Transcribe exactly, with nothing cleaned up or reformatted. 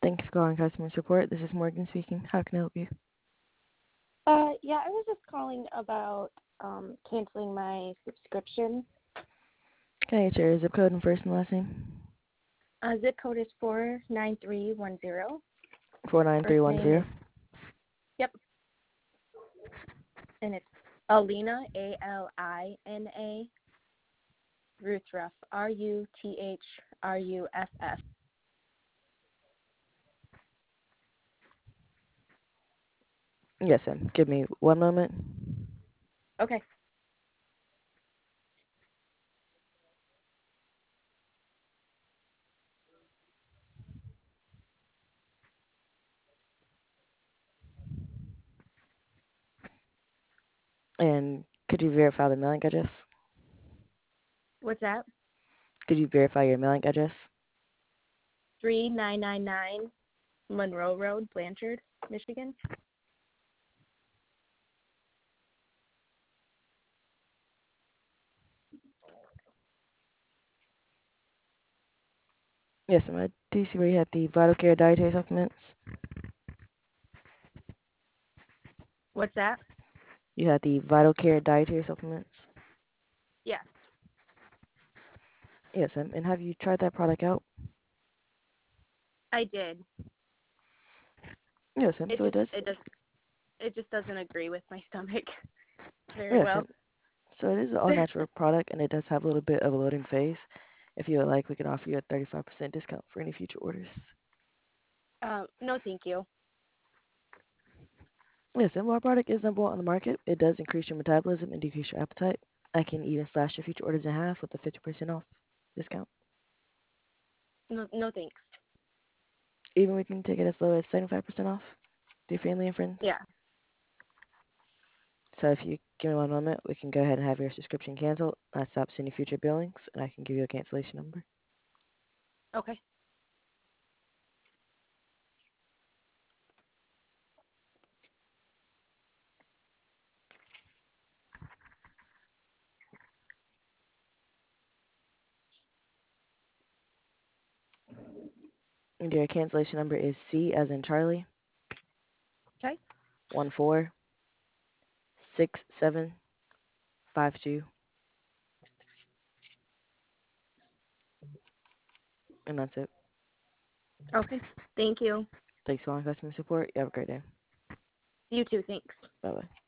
Thank you for calling customer support. This is Morgan speaking. How can I help you? Uh, yeah, I was just calling about um, canceling my subscription. Can I get your zip code and first and last name? Uh, zip code is four nine three one zero. First name four nine three one zero. is, yep, and it's Alina, A L I N A, Ruthruff, R U T H R U F F. Yes, ma'am. Give me one moment. Okay. And could you verify the mailing address? What's that? Could you verify your mailing address? three nine nine nine Monroe Road, Blanchard, Michigan. Yes, ma'am. I do see where you had the Vital Care dietary supplements. What's that? You had the Vital Care dietary supplements. Yes, Yes, ma'am. And have you tried that product out? I did. Yes, ma'am. It So it just does. it does it just doesn't agree with my stomach very Yes, well. ma'am. So it is an all-natural product, and it does have a little bit of a loading phase. If you would like, we can offer you a thirty-five percent discount for any future orders. um, no, thank you. Yes, and while our product is number one on the market, it does increase your metabolism and decrease your appetite. I can even slash your future orders in half with a fifty percent off discount. No, no thanks. Even we can take it as low as seventy-five percent off to your family and friends. Yeah. So if you give me one moment, we can go ahead and have your subscription canceled. That stops any future billings, and I can give you a cancellation number. Okay. And your cancellation number is C as in Charlie, Okay. one four six seven five two, and that's it. Okay. Thank you. Thanks for calling customer support. You have a great day. You too. Thanks. Bye bye.